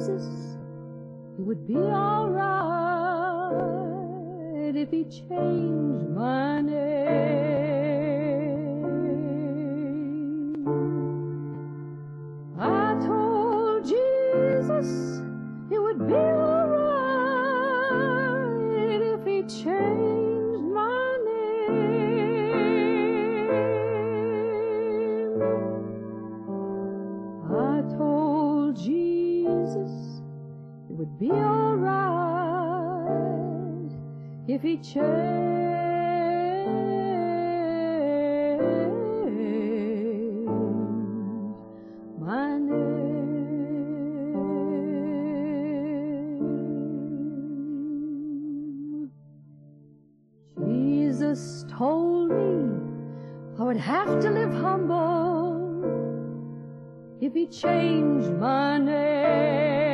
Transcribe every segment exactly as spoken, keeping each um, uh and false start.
Jesus, it would be alright if he changed my name. I told Jesus it would be alright if he changed my name. I told Jesus it would be alright if he changed my name. Jesus told me I would have to live humble if he changed my name.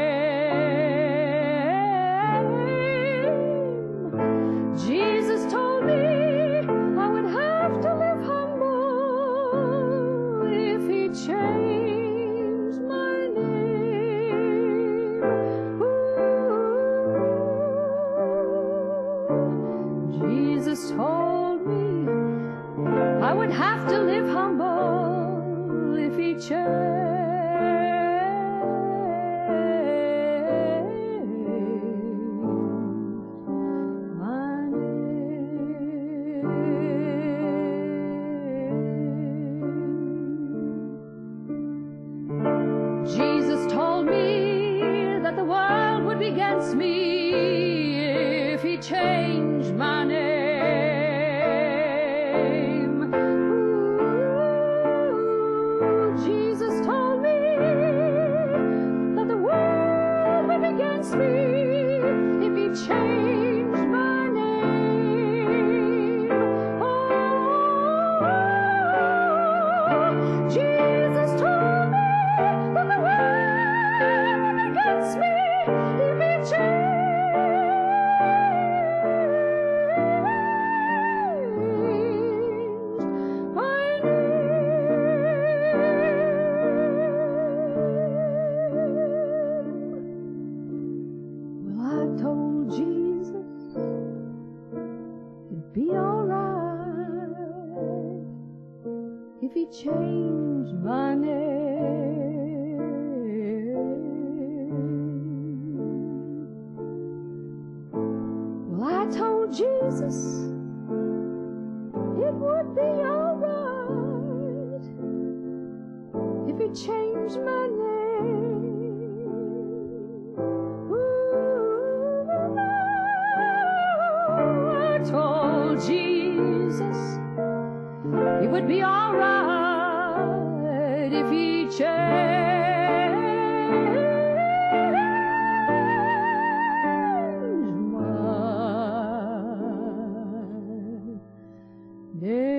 Jesus told me I would have to live humble if he changed my name. Ooh. Jesus told me I would have to live humble if he changed my name. Jesus told me that the world would be against me if he changed my name. Me if he changed my name. Oh, Jesus told me that the world would be against me if he changed my told Jesus it'd be alright if he changed my name. Well, I told Jesus it would be alright if he changed my name. Told Jesus it would be alright if he changed my name.